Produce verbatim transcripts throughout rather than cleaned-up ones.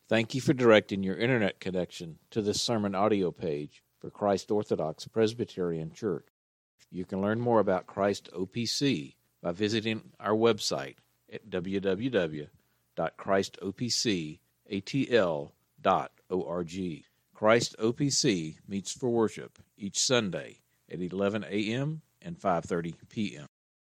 Thank you for directing your internet connection to this sermon audio page for Christ Orthodox Presbyterian Church. You can learn more about Christ O P C by visiting our website at w w w dot christ o p c a t l dot org. Christ O P C meets for worship each Sunday at eleven a.m. and five thirty p.m.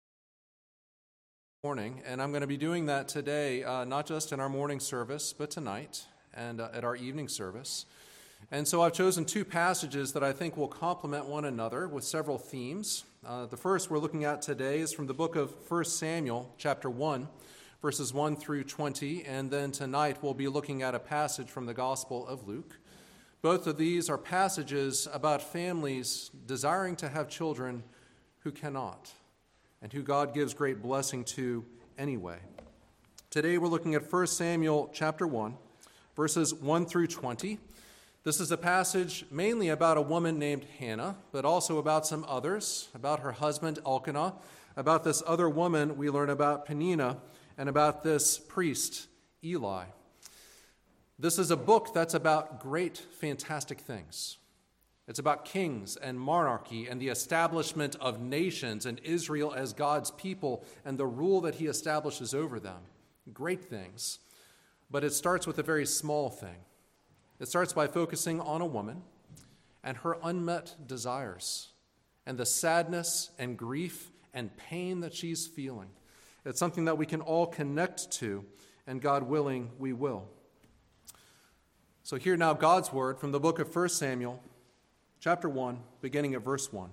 Morning, and I'm going to be doing that today, uh, not just in our morning service, but tonight and uh, at our evening service. And so I've chosen two passages that I think will complement one another with several themes. Uh, the first we're looking at today is from the book of First Samuel, chapter one, verses one through twenty, and then tonight we'll be looking at a passage from the Gospel of Luke. Both of these are passages about families desiring to have children who cannot, and who God gives great blessing to anyway. Today we're looking at First Samuel chapter one, verses one through twenty. This is a passage mainly about a woman named Hannah, but also about some others, about her husband Elkanah, about this other woman we learn about Peninnah, and about this priest Eli. This is a book that's about great, fantastic things. It's about kings and monarchy and the establishment of nations and Israel as God's people and the rule that he establishes over them. Great things. But it starts with a very small thing. It starts by focusing on a woman and her unmet desires and the sadness and grief and pain that she's feeling. It's something that we can all connect to, and God willing, we will. So hear now God's word from the book of First Samuel, chapter one, beginning at verse one.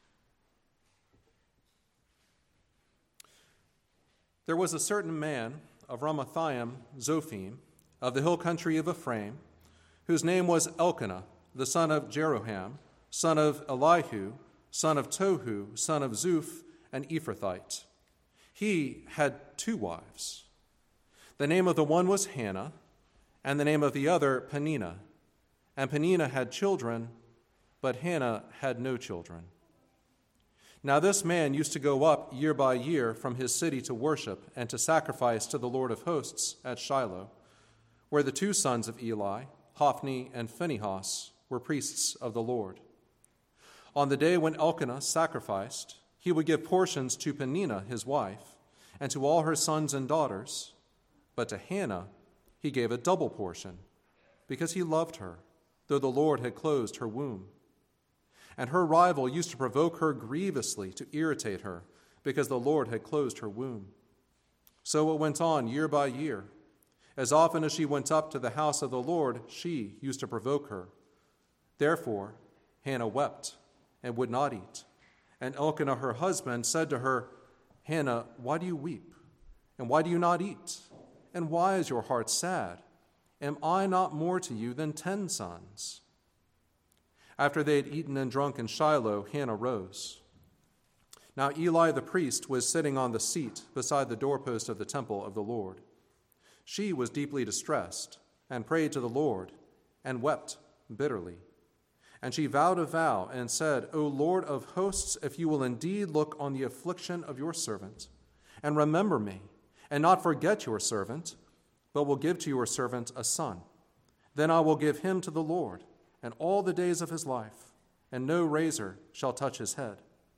There was a certain man of Ramathaim, Zophim, of the hill country of Ephraim, whose name was Elkanah, the son of Jeroham, son of Elihu, son of Tohu, son of Zuph, an Ephrathite. He had two wives. The name of the one was Hannah, and the name of the other Peninnah. And Peninnah had children, but Hannah had no children. Now this man used to go up year by year from his city to worship and to sacrifice to the Lord of hosts at Shiloh, where the two sons of Eli, Hophni and Phinehas, were priests of the Lord. On the day when Elkanah sacrificed, he would give portions to Peninnah his wife, and to all her sons and daughters, but to Hannah he gave a double portion, because he loved her, though the Lord had closed her womb. And her rival used to provoke her grievously to irritate her, because the Lord had closed her womb. So it went on year by year. As often as she went up to the house of the Lord, she used to provoke her. Therefore Hannah wept and would not eat. And Elkanah her husband said to her, Hannah, why do you weep? And why do you not eat? And why is your heart sad? Am I not more to you than ten sons? After they had eaten and drunk in Shiloh, Hannah rose. Now Eli the priest was sitting on the seat beside the doorpost of the temple of the Lord. She was deeply distressed and prayed to the Lord and wept bitterly. And she vowed a vow and said, O Lord of hosts, if you will indeed look on the affliction of your servant and remember me and not forget your servant, but will give to your servant a son, then I will give him to the Lord and all the days of his life, and no razor shall touch his head.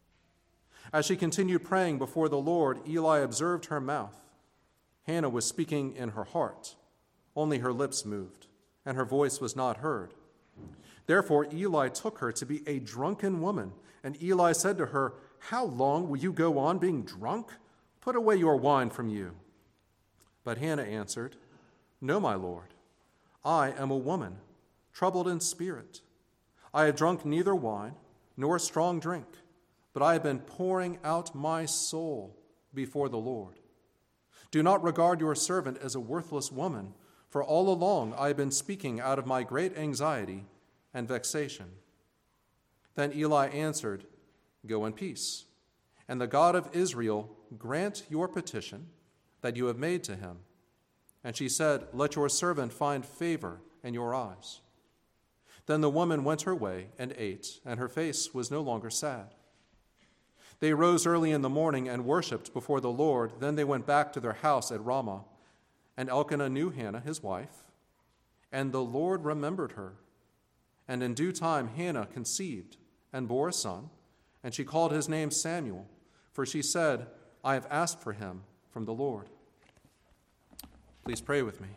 As she continued praying before the Lord, Eli observed her mouth. Hannah was speaking in her heart. Only her lips moved, and her voice was not heard. Therefore Eli took her to be a drunken woman, and Eli said to her, How long will you go on being drunk? Put away your wine from you. But Hannah answered, No, my Lord, I am a woman, troubled in spirit. I have drunk neither wine nor strong drink, but I have been pouring out my soul before the Lord. Do not regard your servant as a worthless woman, for all along I have been speaking out of my great anxiety and vexation. Then Eli answered, Go in peace, and the God of Israel grant your petition that you have made to him. And she said, Let your servant find favor in your eyes. Then the woman went her way and ate, and her face was no longer sad. They rose early in the morning and worshipped before the Lord. Then they went back to their house at Ramah. And Elkanah knew Hannah, his wife. And the Lord remembered her. And in due time Hannah conceived and bore a son, and she called his name Samuel, for she said, I have asked for him from the Lord. Please pray with me.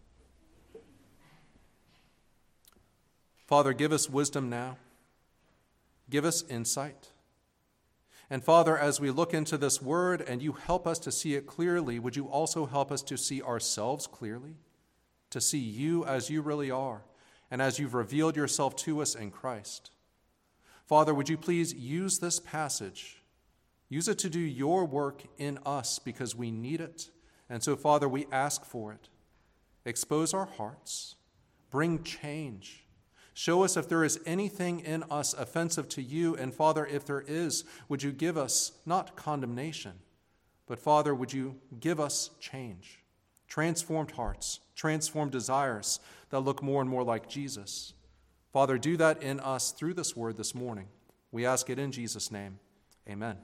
Father, give us wisdom now. Give us insight. And Father, as we look into this word and you help us to see it clearly, would you also help us to see ourselves clearly, to see you as you really are, and as you've revealed yourself to us in Christ. Father, would you please use this passage, use it to do your work in us because we need it. And so, Father, we ask for it. Expose our hearts, bring change. Show us if there is anything in us offensive to you, and Father, if there is, would you give us not condemnation, but Father, would you give us change, transformed hearts, transformed desires that look more and more like Jesus. Father, do that in us through this word this morning. We ask it in Jesus' name. Amen.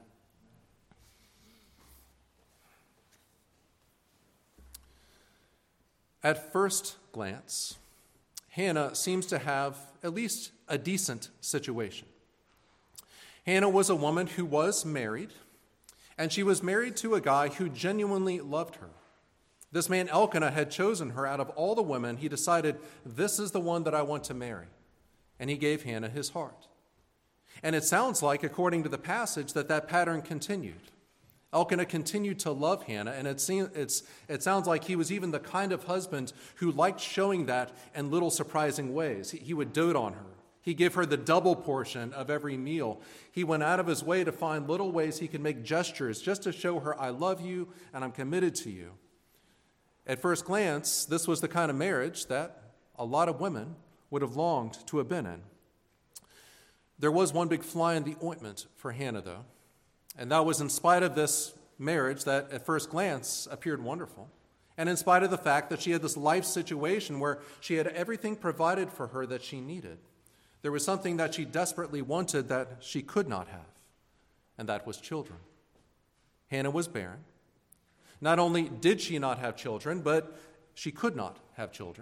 At first glance, Hannah seems to have at least a decent situation. Hannah was a woman who was married, and she was married to a guy who genuinely loved her. This man Elkanah had chosen her out of all the women. He decided, this is the one that I want to marry. And he gave Hannah his heart. And it sounds like, according to the passage, that that pattern continued. Elkanah continued to love Hannah, and it, seems, it's, it sounds like he was even the kind of husband who liked showing that in little surprising ways. He, he would dote on her. He gave her the double portion of every meal. He went out of his way to find little ways he could make gestures just to show her, I love you and I'm committed to you. At first glance, this was the kind of marriage that a lot of women would have longed to have been in. There was one big fly in the ointment for Hannah, though. And that was in spite of this marriage that at first glance appeared wonderful, and in spite of the fact that she had this life situation where she had everything provided for her that she needed. There was something that she desperately wanted that she could not have, and that was children. Hannah was barren. Not only did she not have children, but she could not have children.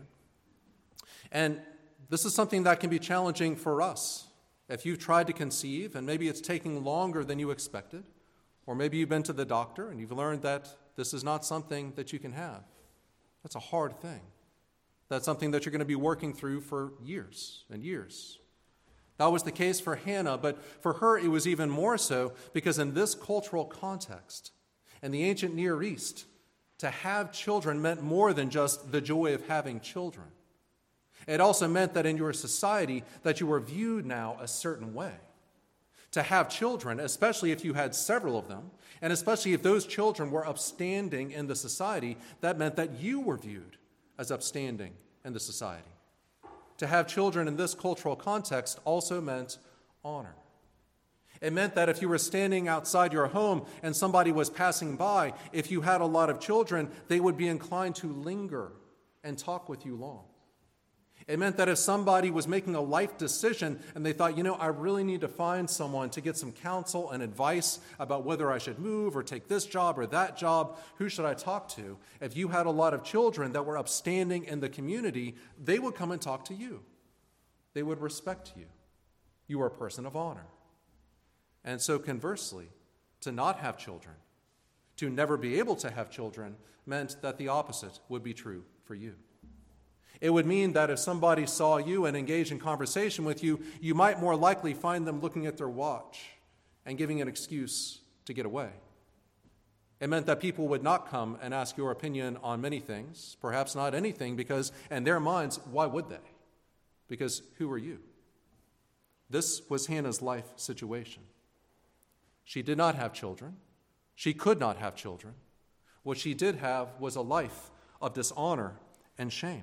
And this is something that can be challenging for us. If you've tried to conceive and maybe it's taking longer than you expected, or maybe you've been to the doctor and you've learned that this is not something that you can have, that's a hard thing. That's something that you're going to be working through for years and years. That was the case for Hannah, but for her it was even more so because in this cultural context, in the ancient Near East, to have children meant more than just the joy of having children. It also meant that in your society that you were viewed now a certain way. To have children, especially if you had several of them, and especially if those children were upstanding in the society, that meant that you were viewed as upstanding in the society. To have children in this cultural context also meant honor. It meant that if you were standing outside your home and somebody was passing by, if you had a lot of children, they would be inclined to linger and talk with you long. It meant that if somebody was making a life decision and they thought, you know, I really need to find someone to get some counsel and advice about whether I should move or take this job or that job, who should I talk to? If you had a lot of children that were upstanding in the community, they would come and talk to you. They would respect you. You were a person of honor. And so conversely, to not have children, to never be able to have children, meant that the opposite would be true for you. It would mean that if somebody saw you and engaged in conversation with you, you might more likely find them looking at their watch and giving an excuse to get away. It meant that people would not come and ask your opinion on many things, perhaps not anything, because in their minds, why would they? Because who are you? This was Hannah's life situation. She did not have children. She could not have children. What she did have was a life of dishonor and shame.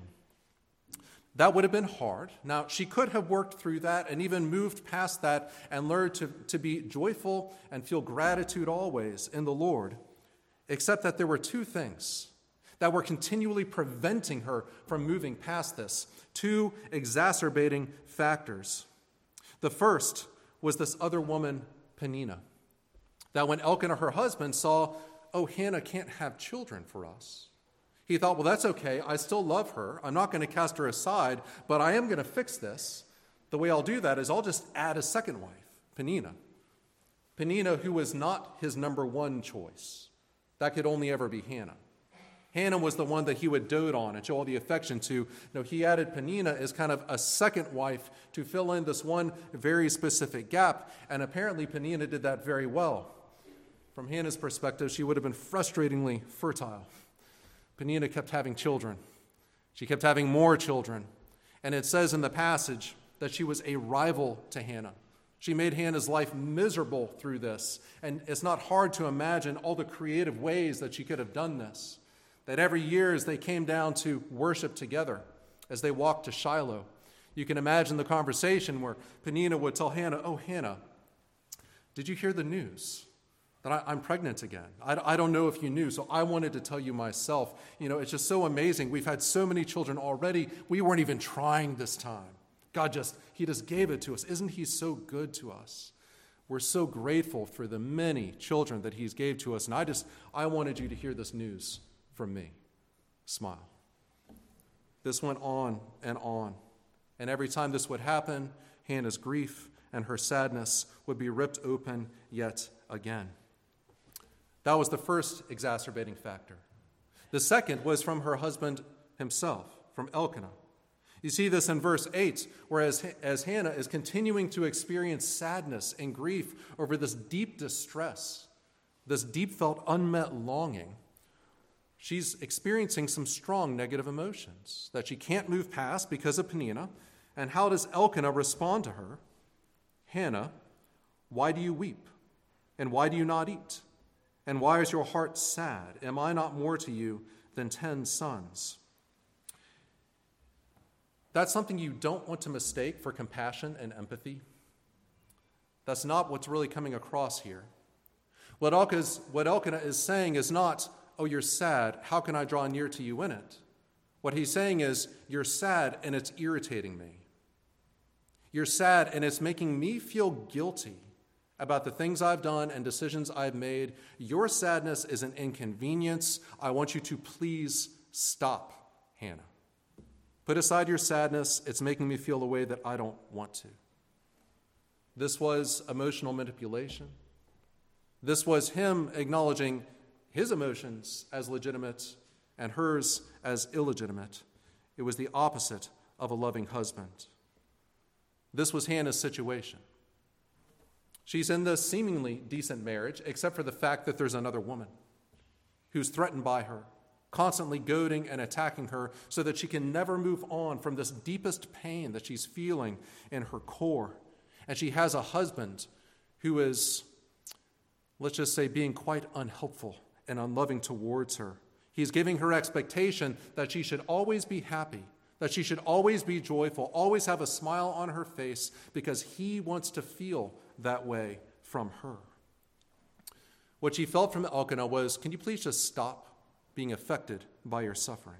That would have been hard. Now, she could have worked through that and even moved past that and learned to, to be joyful and feel gratitude always in the Lord, except that there were two things that were continually preventing her from moving past this, two exacerbating factors. The first was this other woman, Peninnah, that when Elkanah, her husband, saw, oh, Hannah can't have children for us. He thought, well, that's okay. I still love her. I'm not going to cast her aside, but I am going to fix this. The way I'll do that is I'll just add a second wife, Peninnah. Peninnah, who was not his number one choice. That could only ever be Hannah. Hannah was the one that he would dote on and show all the affection to. No, he added Peninnah as kind of a second wife to fill in this one very specific gap, and apparently Peninnah did that very well. From Hannah's perspective, she would have been frustratingly fertile. Peninnah kept having children. She kept having more children, and it says in the passage that she was a rival to Hannah. She made Hannah's life miserable through this, and it's not hard to imagine all the creative ways that she could have done this. That every year as they came down to worship together, as they walked to Shiloh, you can imagine the conversation where Peninnah would tell Hannah, oh, Hannah, did you hear the news that I, I'm pregnant again? I, I don't know if you knew, so I wanted to tell you myself. You know, it's just so amazing. We've had so many children already. We weren't even trying this time. God just, he just gave it to us. Isn't he so good to us? We're so grateful for the many children that he's gave to us. And I just, I wanted you to hear this news from me. Smile. This went on and on. And every time this would happen, Hannah's grief and her sadness would be ripped open yet again. That was the first exacerbating factor. The second was from her husband himself, from Elkanah. You see this in verse eight, whereas as Hannah is continuing to experience sadness and grief over this deep distress, this deep felt unmet longing, she's experiencing some strong negative emotions that she can't move past because of Peninnah. And how does Elkanah respond to her? Hannah, why do you weep? And why do you not eat? And why is your heart sad? Am I not more to you than ten sons? That's something you don't want to mistake for compassion and empathy. That's not what's really coming across here. What Elkanah, what Elkanah is saying is not, oh, you're sad, how can I draw near to you in it? What he's saying is, you're sad and it's irritating me. You're sad and it's making me feel guilty about the things I've done and decisions I've made. Your sadness is an inconvenience. I want you to please stop, Hannah. Put aside your sadness. It's making me feel a way that I don't want to. This was emotional manipulation. This was him acknowledging his emotions as legitimate and hers as illegitimate. It was the opposite of a loving husband. This was Hannah's situation. She's in this seemingly decent marriage, except for the fact that there's another woman who's threatened by her, constantly goading and attacking her so that she can never move on from this deepest pain that she's feeling in her core. And she has a husband who is, let's just say, being quite unhelpful and unloving towards her. He's giving her expectation that she should always be happy, that she should always be joyful, always have a smile on her face, because he wants to feel that way from her. What she felt from Elkanah was, can you please just stop being affected by your suffering?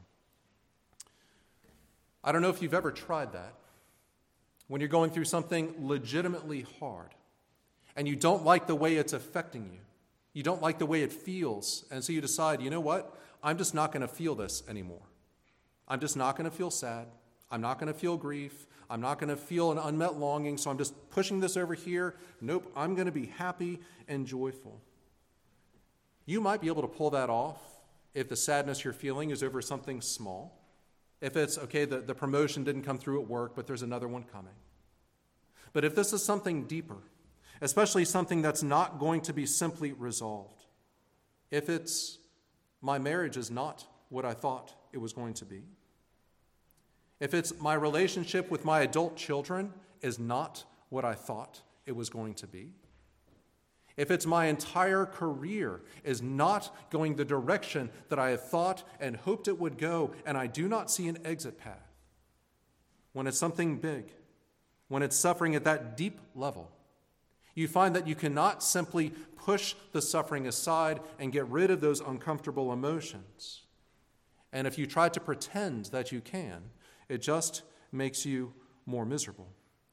I don't know if you've ever tried that. When you're going through something legitimately hard and you don't like the way it's affecting you, you don't like the way it feels, and so you decide, you know what? I'm just not going to feel this anymore. I'm just not going to feel sad. I'm not going to feel grief. I'm not going to feel an unmet longing, so I'm just pushing this over here. Nope, I'm going to be happy and joyful. You might be able to pull that off if the sadness you're feeling is over something small. If it's, okay, the, the promotion didn't come through at work, but there's another one coming. But if this is something deeper, especially something that's not going to be simply resolved, if it's, my marriage is not what I thought it was going to be, if it's, my relationship with my adult children is not what I thought it was going to be, if it's, my entire career is not going the direction that I had thought and hoped it would go, and I do not see an exit path, when it's something big, when it's suffering at that deep level, you find that you cannot simply push the suffering aside and get rid of those uncomfortable emotions. And if you try to pretend that you can, it just makes you more miserable.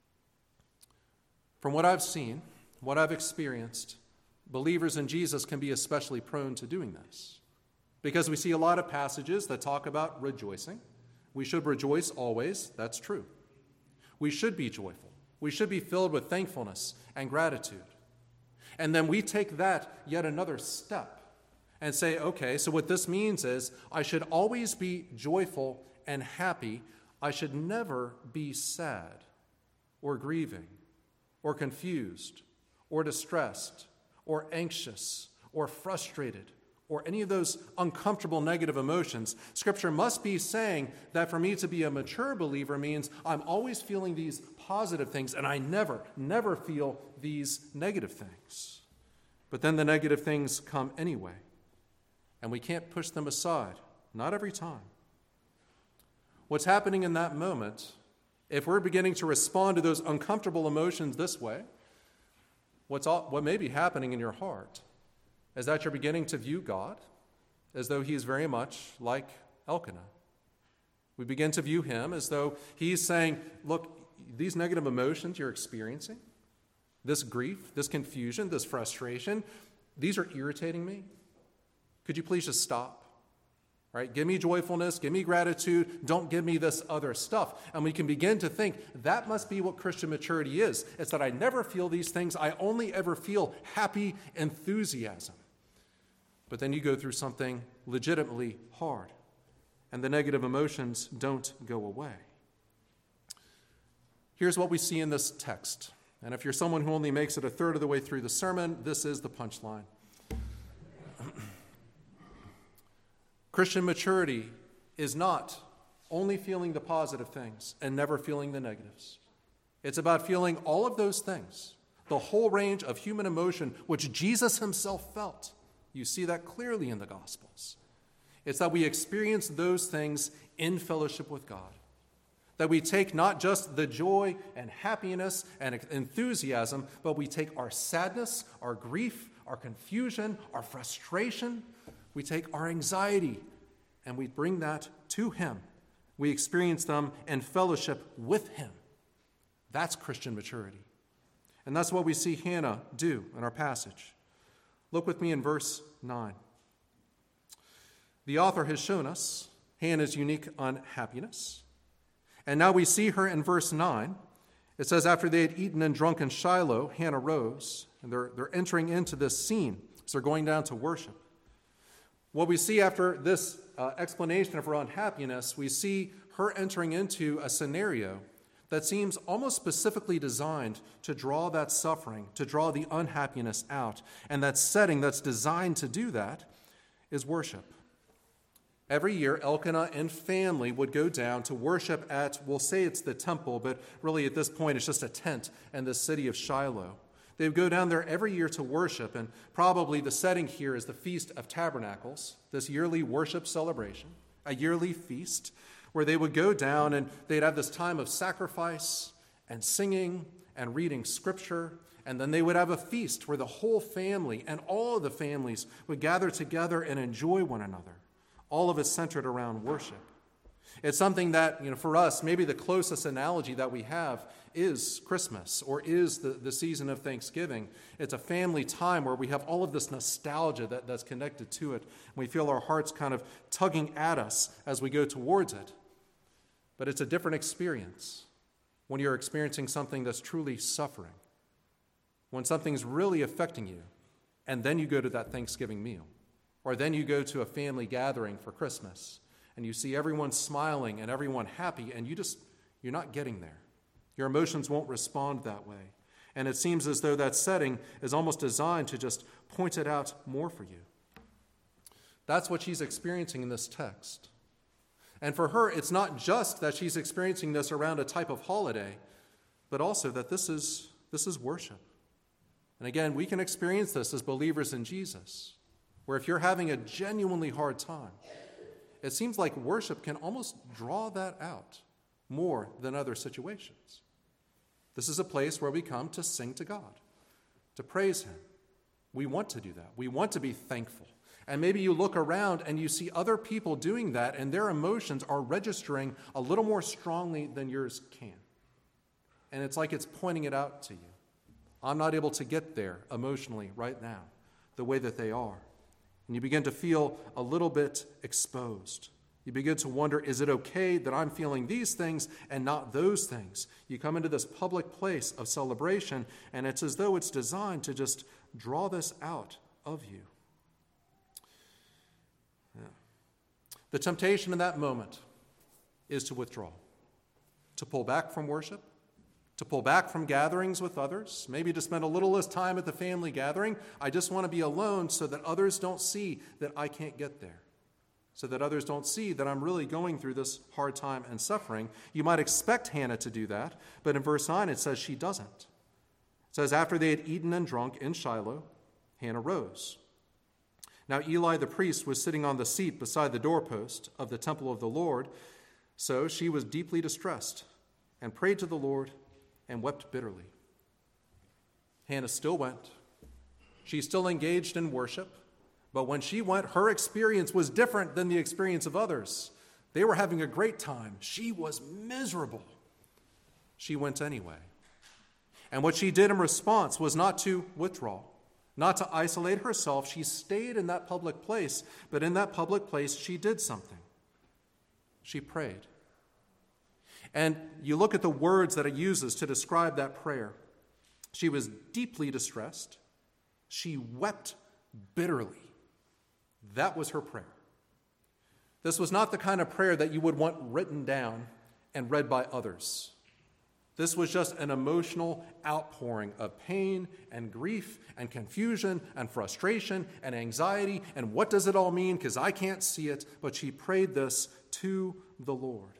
From what I've seen, what I've experienced, believers in Jesus can be especially prone to doing this. because we see a lot of passages that talk about rejoicing. We should rejoice always. That's true. We should be joyful. We should be filled with thankfulness and gratitude. And then we take that yet another step and say, okay, so what this means is I should always be joyful and happy. I should never be sad or grieving or confused or distressed or anxious or frustrated or any of those uncomfortable negative emotions. Scripture must be saying that for me to be a mature believer means I'm always feeling these positive things and I never, never feel these negative things. But then the negative things come anyway, and we can't push them aside, not every time. What's happening in that moment, if we're beginning to respond to those uncomfortable emotions this way, what's all, what may be happening in your heart is that you're beginning to view God as though he's very much like Elkanah. We begin to view him as though he's saying, look, these negative emotions you're experiencing, this grief, this confusion, this frustration, these are irritating me. Could you please just stop? Right? Give me joyfulness, give me gratitude, don't give me this other stuff. And we can begin to think that must be what Christian maturity is. It's that I never feel these things, I only ever feel happy enthusiasm. But then you go through something legitimately hard, and the negative emotions don't go away. Here's what we see in this text. And if you're someone who only makes it a third of the way through the sermon, this is the punchline. Christian maturity is not only feeling the positive things and never feeling the negatives. It's about feeling all of those things, the whole range of human emotion, which Jesus himself felt. You see that clearly in the Gospels. It's that we experience those things in fellowship with God. That we take not just the joy and happiness and enthusiasm, but we take our sadness, our grief, our confusion, our frustration. We take our anxiety and we bring that to him. We experience them in fellowship with him. That's Christian maturity. And that's what we see Hannah do in our passage. Look with me in verse nine. The author has shown us Hannah's unique unhappiness. And now we see her in verse nine. It says, after they had eaten and drunk in Shiloh, Hannah rose. And they're, they're entering into this scene. So they're going down to worship. What we see after this uh, explanation of her unhappiness, we see her entering into a scenario that seems almost specifically designed to draw that suffering, to draw the unhappiness out. And that setting that's designed to do that is worship. Every year, Elkanah and family would go down to worship at, we'll say it's the temple, but really at this point it's just a tent in the city of Shiloh. They would go down there every year to worship, and probably the setting here is the Feast of Tabernacles, this yearly worship celebration, a yearly feast where they would go down and they'd have this time of sacrifice and singing and reading scripture, and then they would have a feast where the whole family and all of the families would gather together and enjoy one another. All of it centered around worship. It's something that, you know, for us, maybe the closest analogy that we have is Christmas or is the, the season of Thanksgiving. It's a family time where we have all of this nostalgia that, that's connected to it. We feel our hearts kind of tugging at us as we go towards it. But it's a different experience when you're experiencing something that's truly suffering, when something's really affecting you, and then you go to that Thanksgiving meal, or then you go to a family gathering for Christmas, and you see everyone smiling and everyone happy, and you just, you're not getting there. Your emotions won't respond that way. And it seems as though that setting is almost designed to just point it out more for you. That's what she's experiencing in this text. And for her, it's not just that she's experiencing this around a type of holiday, but also that this is, this is worship. And again, we can experience this as believers in Jesus, where if you're having a genuinely hard time, it seems like worship can almost draw that out more than other situations. This is a place where we come to sing to God, to praise him. We want to do that. We want to be thankful. And maybe you look around and you see other people doing that, and their emotions are registering a little more strongly than yours can. And it's like it's pointing it out to you. I'm not able to get there emotionally right now, the way that they are. And you begin to feel a little bit exposed. You begin to wonder, is it okay that I'm feeling these things and not those things? You come into this public place of celebration, and it's as though it's designed to just draw this out of you. Yeah. The temptation in that moment is to withdraw, to pull back from worship, to pull back from gatherings with others, maybe to spend a little less time at the family gathering. I just want to be alone so that others don't see that I can't get there, so that others don't see that I'm really going through this hard time and suffering. You might expect Hannah to do that, but in verse nine it says she doesn't. It says, after they had eaten and drunk in Shiloh, Hannah rose. Now Eli the priest was sitting on the seat beside the doorpost of the temple of the Lord, so she was deeply distressed and prayed to the Lord and wept bitterly. Hannah still went. She still engaged in worship. But when she went, her experience was different than the experience of others. They were having a great time. She was miserable. She went anyway. And what she did in response was not to withdraw, not to isolate herself. She stayed in that public place, but in that public place, she did something. She prayed. And you look at the words that it uses to describe that prayer. She was deeply distressed. She wept bitterly. That was her prayer. This was not the kind of prayer that you would want written down and read by others. This was just an emotional outpouring of pain and grief and confusion and frustration and anxiety. And what does it all mean? Because I can't see it. But she prayed this to the Lord.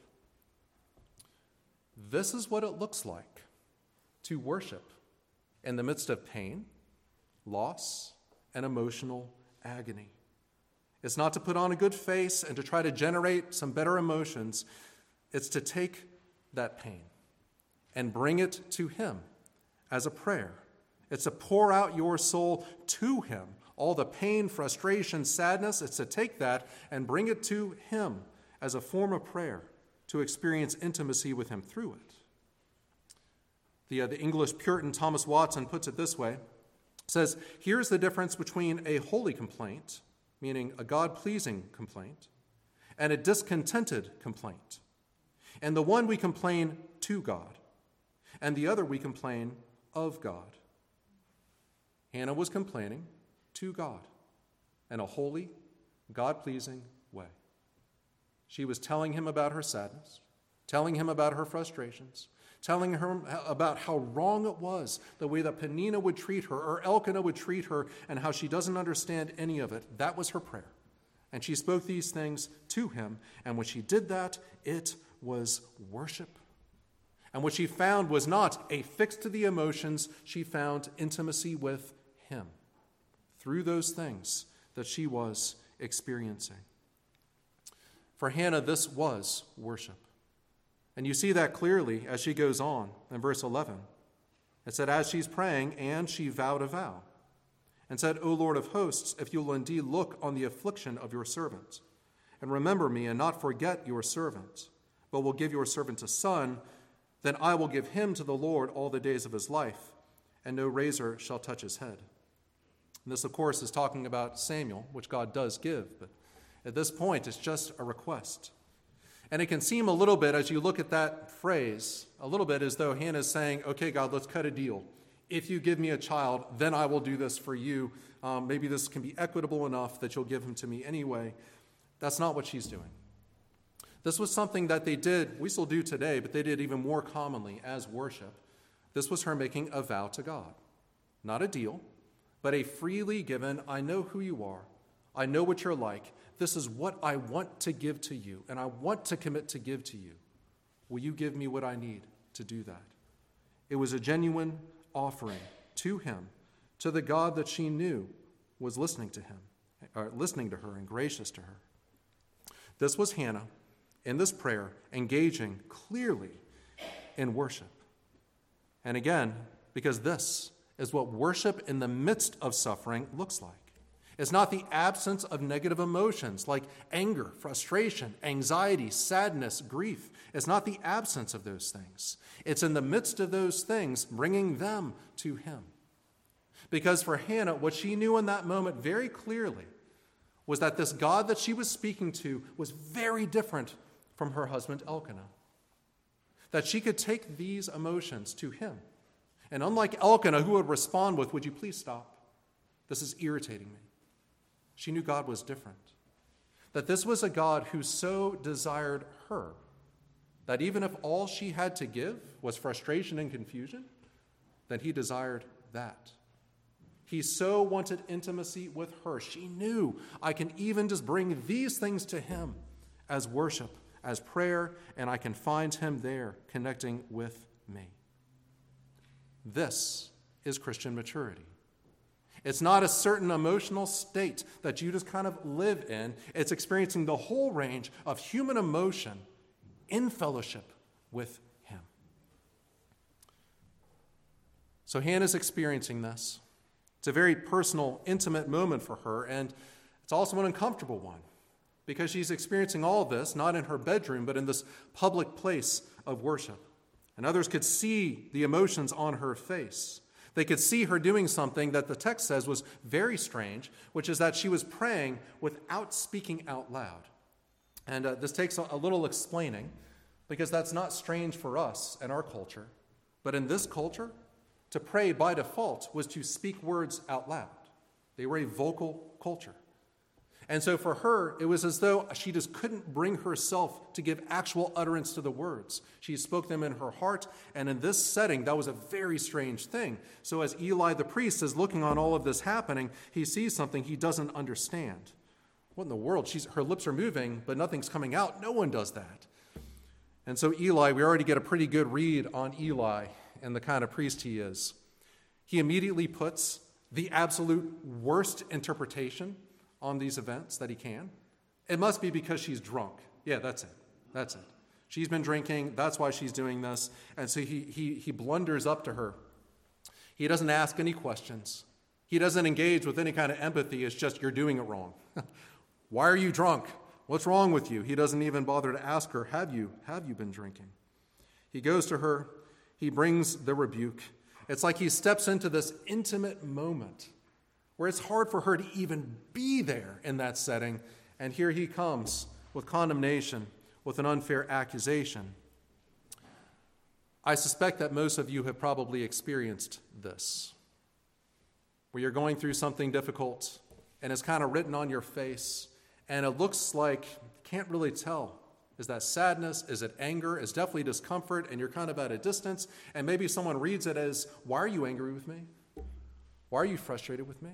This is what it looks like to worship in the midst of pain, loss, and emotional agony. It's not to put on a good face and to try to generate some better emotions. It's to take that pain and bring it to Him as a prayer. It's to pour out your soul to Him. All the pain, frustration, sadness, it's to take that and bring it to Him as a form of prayer, to experience intimacy with Him through it. The, uh, the English Puritan Thomas Watson puts it this way. Says, here's the difference between a holy complaint, meaning a God-pleasing complaint, and a discontented complaint. And the one we complain to God, and the other we complain of God. Hannah was complaining to God in a holy, God-pleasing way. She was telling Him about her sadness, telling Him about her frustrations, telling her about how wrong it was, the way that Peninnah would treat her, or Elkanah would treat her, and how she doesn't understand any of it. That was her prayer. And she spoke these things to Him, and when she did that, it was worship. And what she found was not a fix to the emotions, she found intimacy with Him through those things that she was experiencing. For Hannah, this was worship. And you see that clearly as she goes on in verse eleven. It said, as she's praying, and she vowed a vow, and said, O Lord of hosts, if you will indeed look on the affliction of your servant, and remember me, and not forget your servant, but will give your servant a son, then I will give him to the Lord all the days of his life, and no razor shall touch his head. And this, of course, is talking about Samuel, which God does give, but at this point, it's just a request. And it can seem a little bit, as you look at that phrase, a little bit as though Hannah is saying, okay, God, let's cut a deal. If you give me a child, then I will do this for you. Um, maybe this can be equitable enough that you'll give him to me anyway. That's not what she's doing. This was something that they did, we still do today, but they did even more commonly as worship. This was her making a vow to God. Not a deal, but a freely given, I know who you are. I know what you're like. This is what I want to give to you, and I want to commit to give to you. Will you give me what I need to do that? It was a genuine offering to Him, to the God that she knew was listening to him, or listening to her and gracious to her. This was Hannah in this prayer engaging clearly in worship. And again, because this is what worship in the midst of suffering looks like. It's not the absence of negative emotions like anger, frustration, anxiety, sadness, grief. It's not the absence of those things. It's in the midst of those things, bringing them to Him. Because for Hannah, what she knew in that moment very clearly was that this God that she was speaking to was very different from her husband Elkanah. That she could take these emotions to him. And unlike Elkanah, who would respond with, "Would you please stop? This is irritating me." She knew God was different. That this was a God who so desired her that even if all she had to give was frustration and confusion, then he desired that. He so wanted intimacy with her. She knew, I can even just bring these things to him as worship, as prayer, and I can find him there connecting with me. This is Christian maturity. It's not a certain emotional state that you just kind of live in. It's experiencing the whole range of human emotion in fellowship with him. So Hannah's experiencing this. It's a very personal, intimate moment for her, and it's also an uncomfortable one because she's experiencing all this, not in her bedroom, but in this public place of worship. And others could see the emotions on her face. They could see her doing something that the text says was very strange, which is that she was praying without speaking out loud. And uh, this takes a, a little explaining, because that's not strange for us and our culture. But in this culture, to pray by default was to speak words out loud. They were a vocal culture. And so for her, it was as though she just couldn't bring herself to give actual utterance to the words. She spoke them in her heart, and in this setting, that was a very strange thing. So as Eli the priest is looking on all of this happening, he sees something he doesn't understand. What in the world? She's, her lips are moving, but nothing's coming out. No one does that. And so Eli, we already get a pretty good read on Eli and the kind of priest he is. He immediately puts the absolute worst interpretation on these events that he can. It must be because she's drunk. Yeah, that's it. That's it. She's been drinking. That's why she's doing this. And so he he he blunders up to her. He doesn't ask any questions. He doesn't engage with any kind of empathy. It's just, you're doing it wrong. Why are you drunk? What's wrong with you? He doesn't even bother to ask her, have you, have you been drinking? He goes to her. He brings the rebuke. It's like he steps into this intimate moment where it's hard for her to even be there in that setting. And here he comes with condemnation, with an unfair accusation. I suspect that most of you have probably experienced this, where you're going through something difficult and it's kind of written on your face, and it looks like, can't really tell. Is that sadness? Is it anger? Is definitely discomfort, and you're kind of at a distance, and maybe someone reads it as, why are you angry with me? Why are you frustrated with me?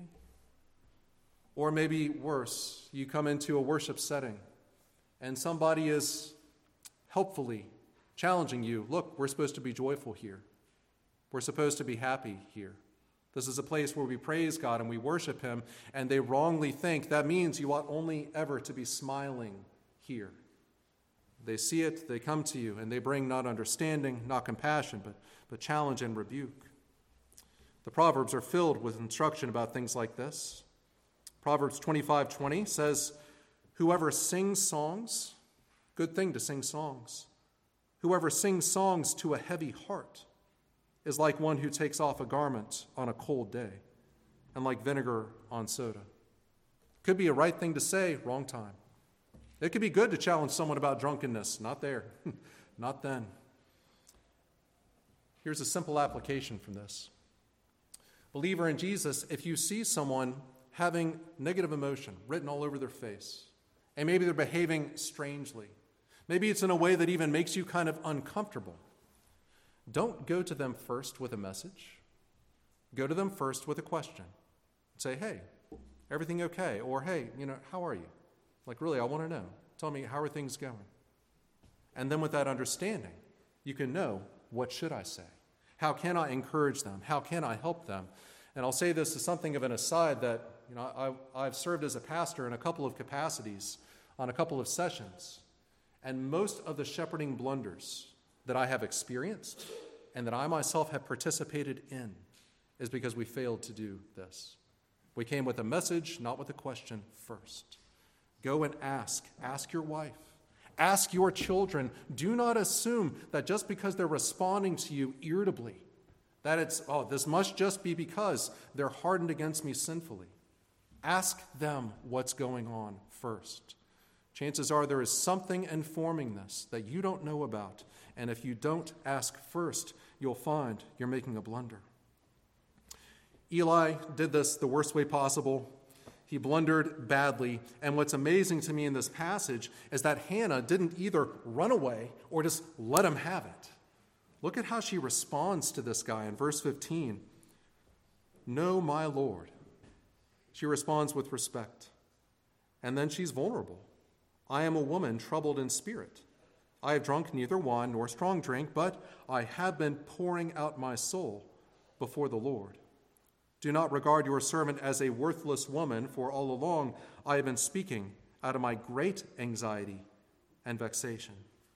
Or maybe worse, you come into a worship setting and somebody is helpfully challenging you. Look, we're supposed to be joyful here. We're supposed to be happy here. This is a place where we praise God and we worship him, and they wrongly think that means you ought only ever to be smiling here. They see it, they come to you, and they bring not understanding, not compassion, but, but challenge and rebuke. The Proverbs are filled with instruction about things like this. Proverbs twenty-five twenty says, whoever sings songs, good thing to sing songs. Whoever sings songs to a heavy heart is like one who takes off a garment on a cold day, and like vinegar on soda. Could be a right thing to say, wrong time. It could be good to challenge someone about drunkenness. Not there. Not then. Here's a simple application from this. Believer in Jesus, if you see someone having negative emotion written all over their face, and maybe they're behaving strangely, maybe it's in a way that even makes you kind of uncomfortable, don't go to them first with a message. Go to them first with a question. Say, hey, everything okay? Or, hey, you know, how are you? Like, really, I want to know. Tell me, how are things going? And then with that understanding, you can know, what should I say? How can I encourage them? How can I help them? And I'll say this as something of an aside that, you know, I, I've served as a pastor in a couple of capacities on a couple of sessions. And most of the shepherding blunders that I have experienced and that I myself have participated in is because we failed to do this. We came with a message, not with a question first. Go and ask. Ask your wife. Ask your children. Do not assume that just because they're responding to you irritably, that it's, oh, this must just be because they're hardened against me sinfully. Ask them what's going on first. Chances are there is something informing this that you don't know about, and if you don't ask first, you'll find you're making a blunder. Eli did this the worst way possible. He blundered badly, and what's amazing to me in this passage is that Hannah didn't either run away or just let him have it. Look at how she responds to this guy in verse fifteen. No, my Lord. She responds with respect, and then she's vulnerable. I am a woman troubled in spirit. I have drunk neither wine nor strong drink, but I have been pouring out my soul before the Lord. Do not regard your servant as a worthless woman, for all along I have been speaking out of my great anxiety and vexation.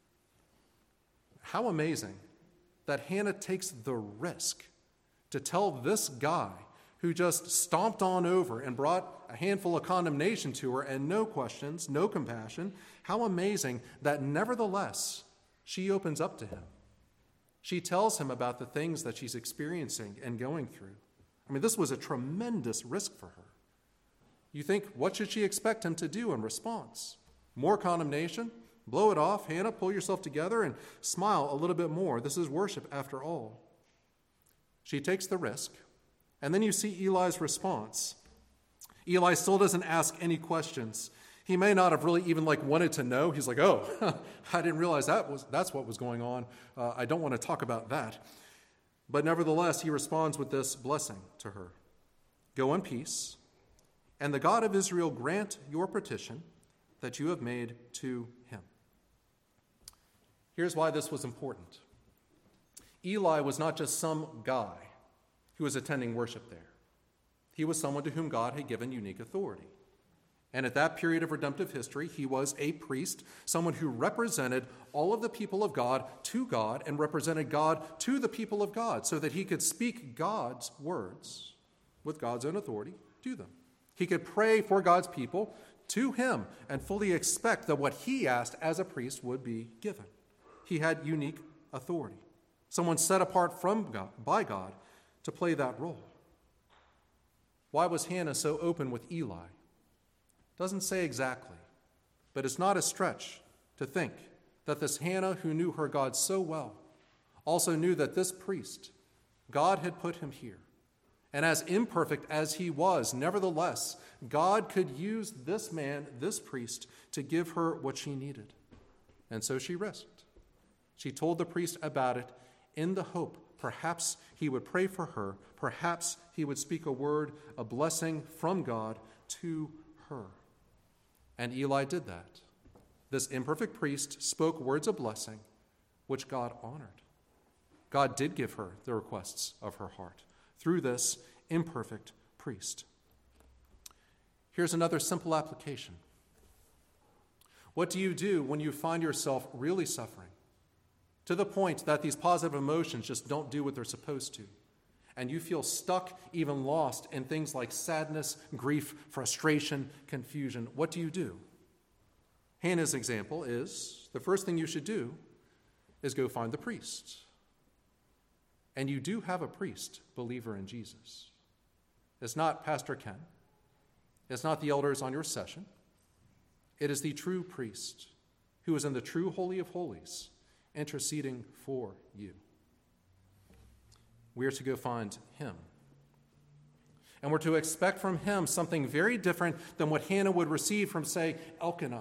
How amazing that Hannah takes the risk to tell this guy who just stomped on over and brought a handful of condemnation to her and no questions, no compassion. How amazing that nevertheless she opens up to him. She tells him about the things that she's experiencing and going through. I mean, this was a tremendous risk for her. You think, what should she expect him to do in response? More condemnation? Blow it off. Hannah, pull yourself together and smile a little bit more. This is worship after all. She takes the risk. And then you see Eli's response. Eli still doesn't ask any questions. He may not have really even like wanted to know. He's like, oh, I didn't realize that was that's what was going on. Uh, I don't want to talk about that. But nevertheless, he responds with this blessing to her. Go in peace, and the God of Israel grant your petition that you have made to him. Here's why this was important. Eli was not just some guy who was attending worship there. He was someone to whom God had given unique authority. And at that period of redemptive history, he was a priest, someone who represented all of the people of God to God and represented God to the people of God so that he could speak God's words with God's own authority to them. He could pray for God's people to him and fully expect that what he asked as a priest would be given. He had unique authority, someone set apart from God, by God, to play that role. Why was Hannah so open with Eli? Doesn't say exactly, but it's not a stretch to think that this Hannah, who knew her God so well, also knew that this priest, God had put him here. And as imperfect as he was, nevertheless, God could use this man, this priest, to give her what she needed. And so she risked. She told the priest about it in the hope perhaps he would pray for her, perhaps he would speak a word, a blessing from God to her. And Eli did that. This imperfect priest spoke words of blessing, which God honored. God did give her the requests of her heart through this imperfect priest. Here's another simple application. What do you do when you find yourself really suffering to the point that these positive emotions just don't do what they're supposed to, and you feel stuck, even lost in things like sadness, grief, frustration, confusion? What do you do? Hannah's example is the first thing you should do is go find the priest. And you do have a priest, believer in Jesus. It's not Pastor Ken. It's not the elders on your session. It is the true priest who is in the true Holy of Holies, interceding for you. We are to go find him. And we're to expect from him something very different than what Hannah would receive from, say, Elkanah.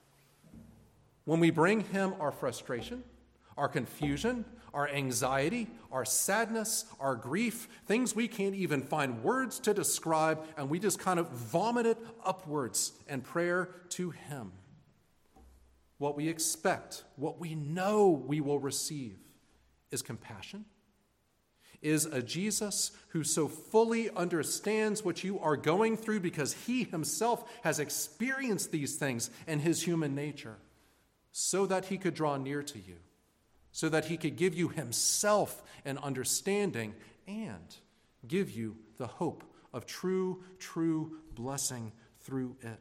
When we bring him our frustration, our confusion, our anxiety, our sadness, our grief, things we can't even find words to describe, and we just kind of vomit it upwards in prayer to him. What we expect, what we know we will receive is compassion, is a Jesus who so fully understands what you are going through because he himself has experienced these things in his human nature, so that he could draw near to you, so that he could give you himself an understanding and give you the hope of true, true blessing through it.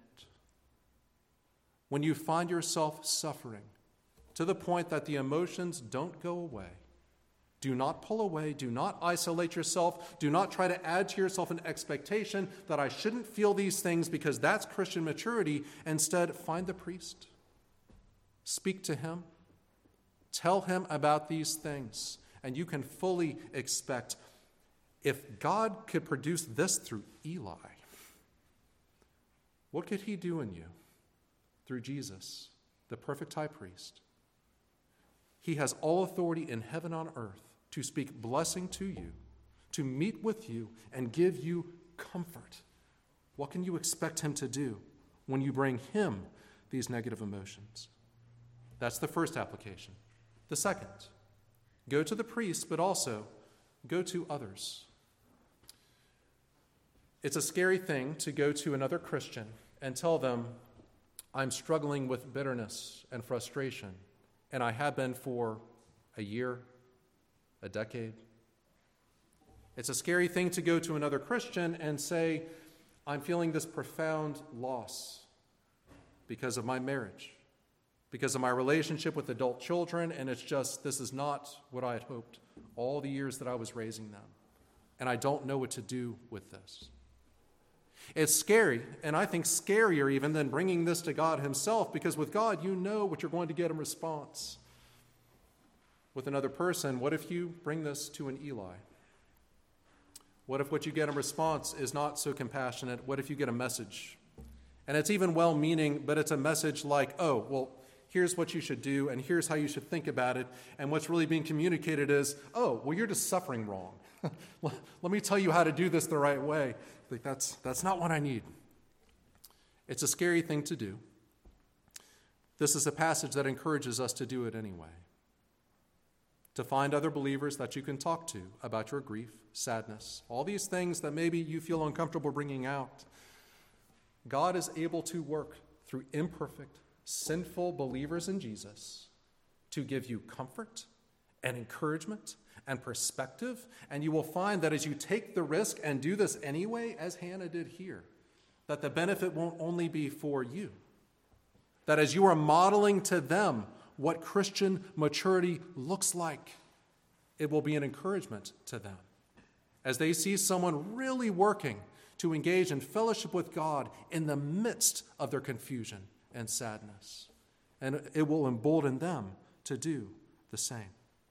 When you find yourself suffering to the point that the emotions don't go away, Do not pull away. Do not isolate yourself. Do not try to add to yourself an expectation that I shouldn't feel these things because that's Christian maturity. Instead, find the priest. Speak to him. Tell him about these things. And you can fully expect, if God could produce this through Eli, what could he do in you through Jesus, the perfect high priest? He has all authority in heaven and on earth to speak blessing to you, to meet with you, and give you comfort. What can you expect him to do when you bring him these negative emotions? That's the first application. The second, go to the priest, but also go to others. It's a scary thing to go to another Christian and tell them, I'm struggling with bitterness and frustration, and I have been for a year, a decade. It's a scary thing to go to another Christian and say, I'm feeling this profound loss because of my marriage, because of my relationship with adult children, and it's just, this is not what I had hoped all the years that I was raising them, and I don't know what to do with this. It's scary, and I think scarier even than bringing this to God himself, because with God, you know what you're going to get in response. With another person, what if you bring this to an Eli? What if what you get in response is not so compassionate? What if you get a message? And it's even well-meaning, but it's a message like, oh, well, here's what you should do, and here's how you should think about it. And what's really being communicated is, oh, well, you're just suffering wrong. Let me tell you how to do this the right way. Like, that's, that's not what I need. It's a scary thing to do. This is a passage that encourages us to do it anyway. To find other believers that you can talk to about your grief, sadness, all these things that maybe you feel uncomfortable bringing out. God is able to work through imperfect, sinful believers in Jesus to give you comfort and encouragement and perspective, and you will find that as you take the risk and do this anyway, as Hannah did here, that the benefit won't only be for you, that as you are modeling to them what Christian maturity looks like, it will be an encouragement to them. As they see someone really working to engage in fellowship with God in the midst of their confusion and sadness, and it will embolden them to do the same.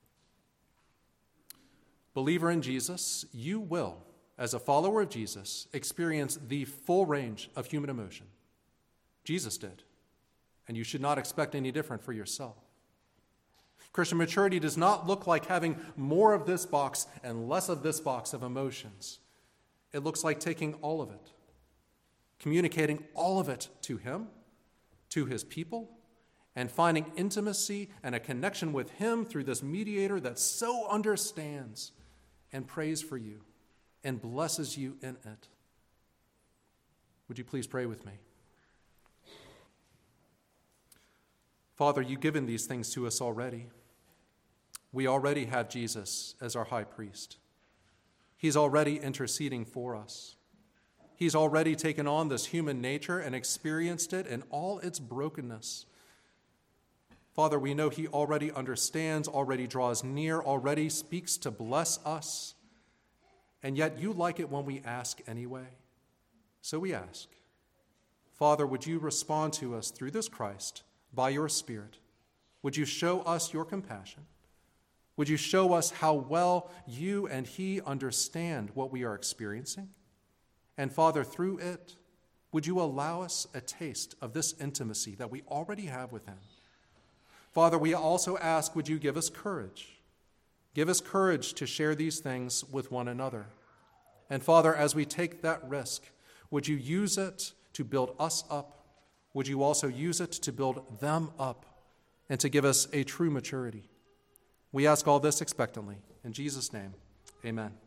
Believer in Jesus, you will, as a follower of Jesus, experience the full range of human emotion. Jesus did. And you should not expect any different for yourself. Christian maturity does not look like having more of this box and less of this box of emotions. It looks like taking all of it, communicating all of it to him, to his people, and finding intimacy and a connection with him through this mediator that so understands and prays for you and blesses you in it. Would you please pray with me? Father, you've given these things to us already. We already have Jesus as our high priest. He's already interceding for us. He's already taken on this human nature and experienced it in all its brokenness. Father, we know he already understands, already draws near, already speaks to bless us. And yet you like it when we ask anyway. So we ask. Father, would you respond to us through this Christ by your Spirit? Would you show us your compassion? Would you show us how well you and he understand what we are experiencing? And Father, through it, would you allow us a taste of this intimacy that we already have with him? Father, we also ask, would you give us courage? Give us courage to share these things with one another. And Father, as we take that risk, would you use it to build us up? Would you also use it to build them up and to give us a true maturity? We ask all this expectantly. In Jesus' name, amen.